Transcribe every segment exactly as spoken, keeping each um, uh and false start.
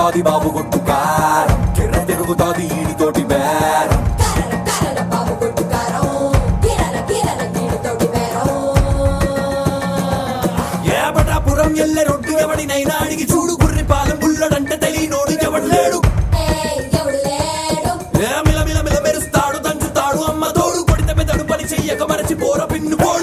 తిరుగుతాది బాబు కొట్టు కారం కిర్ర తిరుగుతాది ఈడితోటి బేరం ఏపటాపురం ఎల్లె రొడ్డు ఎవడినైనా అడిగి చూడు గుర్రి పాలెం బుల్లడంటే తెలియనోడు ఎవడు లేడు మిల మిల మిల మెరుస్తాడు దంచుతాడు అమ్మ తోడు కొడితే పెదడు పని చెయ్యక మరచి పోర పిన్ను పోడు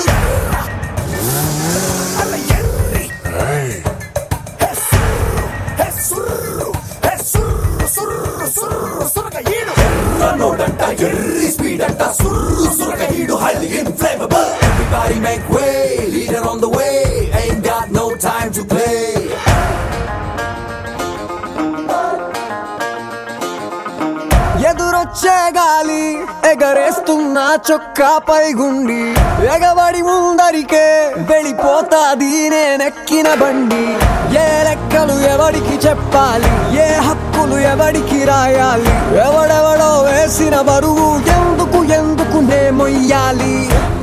నోటంట ఎర్రి స్పీడ్ అంట సుర్రు సురకహీడు highly inflammable everybody make way leader on the way ain't got no time to play ఎదురొచ్చే గాలి ఎగరేస్తున్న చొక్కాపై గుండి ఎగబడి ముందరికే వెళ్ళిపోతాది నేనెక్కిన బండి ఏ లెక్కలు ఎవడికి చెప్పాలి ఏ హక్కులు ఎవడికి రాయాలి ఎవడెవడో వేసిన బరువు ఎందుకు ఎందుకు నే మొయ్యాలి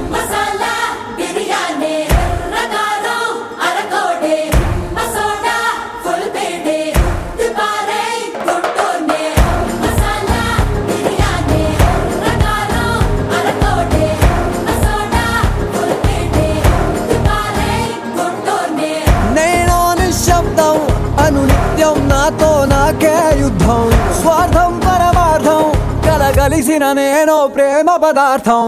అనునిత్యం నాతో నాకే యుద్ధం స్వార్థం పరమార్థం కలగలిసిన నేను ప్రేమ పదార్థం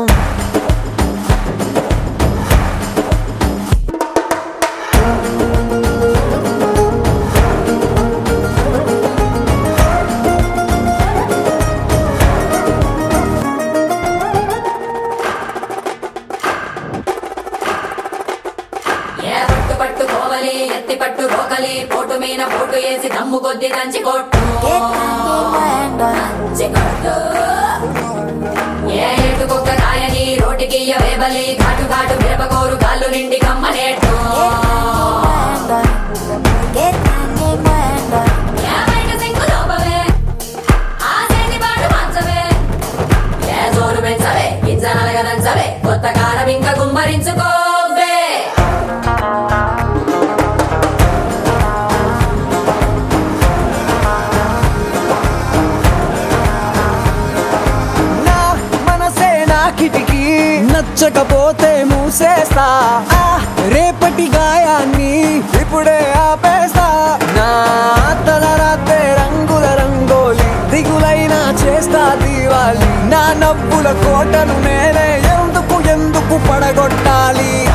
ఎత్తి పట్టు రోకలి పోటు మీన పోటు వేసి దమ్ము కొద్ది దంచి కొట్టు ఏ ఎటుకొక్క కాయని రోటికి వేబలి ఘాటు ఘాటు మిరపకోరు కాళ్ళు నిండి కమ్మనేట్టు ఏ జోరు పెంచవే గింజ నలగదంచవే కొత్త కారం ఇంకా గుమ్మరించుకో కిటికీ నచ్చకపోతే మూసేస్తా ఆ రేపటి గాయాన్ని ఇప్పుడే ఆపేస్తా నా తలరాతే రంగుల రంగోలి దిగులైనా చేస్తా దీవాలి నా నవ్వుల కోటను నేనే ఎందుకు ఎందుకు పడగొట్టాలి